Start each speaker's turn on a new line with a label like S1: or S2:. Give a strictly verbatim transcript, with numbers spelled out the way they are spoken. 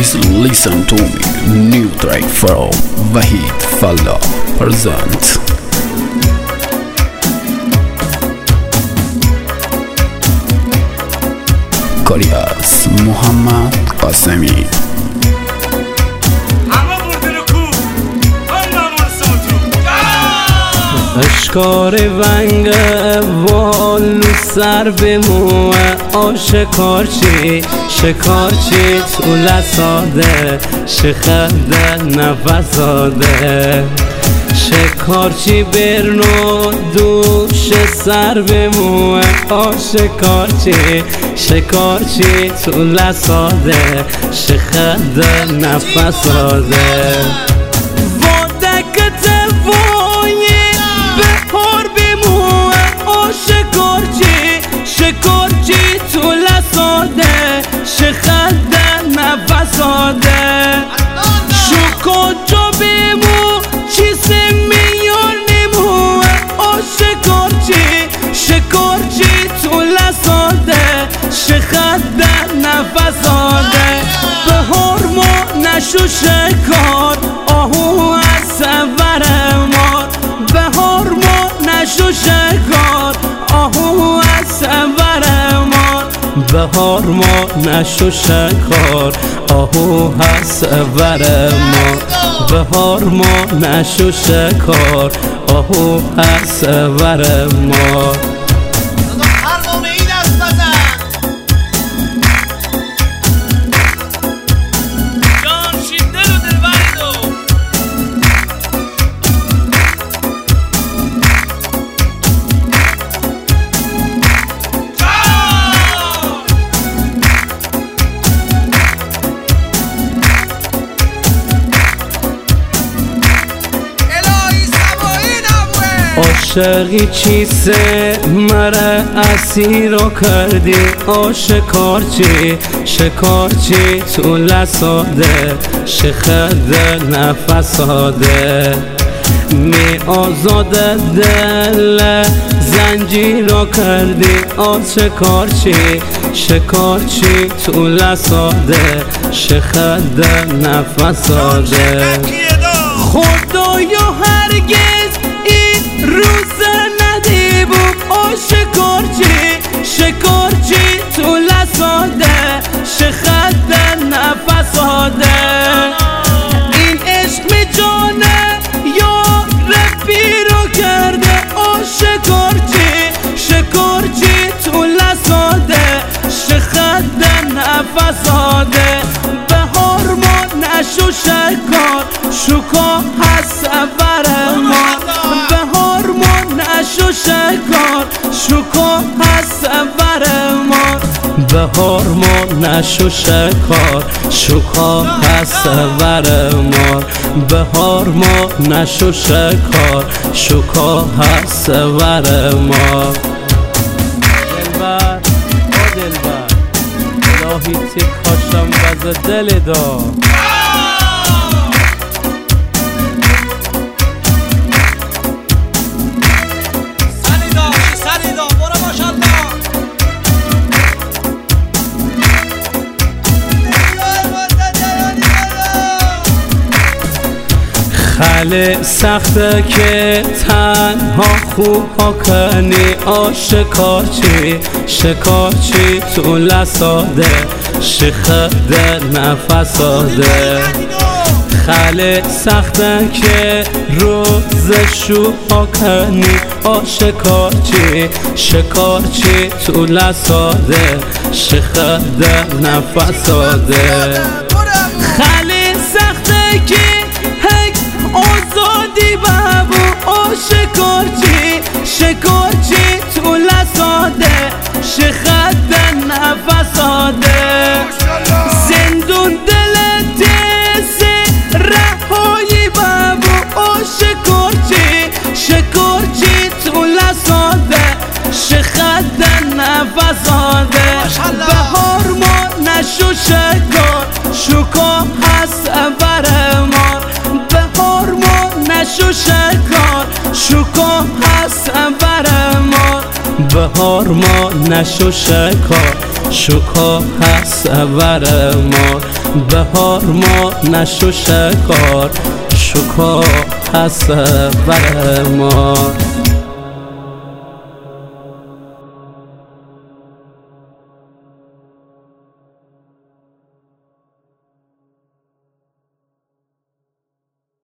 S1: Please listen to me. New track from Wahid Fallah present. کاریاس محمد قاسمی.
S2: اشکار ونگ والو سر به موه آشکارچی شکارچی تو لساده شخده نفساده شکارچی برنو دوش سر به موه آشکارچی شکارچی تو لساده شخده نفساده شکارچی تو لساده شخده نفساده شکارچا بیمو چیز میان نمو آ شکارچی شکارچی تو لساده شخده نفساده بهار ما نشو شکار آهو از سور مار بهار ما نشو شکار آهو از سور مار بهار ما نشو شکار آهو از سور مار بهار ما نشو شکار آهو از سور مار عاشقی چیسه مره اسیرو کردی آ شکارچی شکارچی تو لساده شخده نفساده می آزاده دل زنجیرو کردی آ شکارچی شکارچی تو لساده شخده نفساده خدایا هرگز روز ندیبم آ شکارچی شکارچی تو لساده شخده نفساده این عشق می جانه یا رفی رو کرده آ شکارچی شکارچی تو لساده شخده نفساده بهار ما نشو شکار شکا هست سور ما بهار ما نشو شکار شکا هست سور ما بهار ما نشو شکار شکا هست سور ما بهار ما نشو شکار شکا هست سور ما دلبر آ دلبر الهی تیک کاشم بز دل دا خیلی سخته که تنها خوب ها کنی آ شکارچی شکارچی تو لساده شخده نفساده خیلی سخته که روز شو ها کنی آ شکارچی شکارچی تو لساده شخده نفساده خیلی سخته که آزادی بابو آ شکارچی شکارچی تو لساده شخده نفساده زندون دل تیز رهایی بابو آ شکارچی شکارچی تو لساده شخده نفساده بهار ما نشو شکار شکا هست سور مار بهار ما نشو شکار شکا هست سور مار بهار بهار ما نشو شکار شکار هست بر ما بهار ما نشو شکار شکار هست بر ما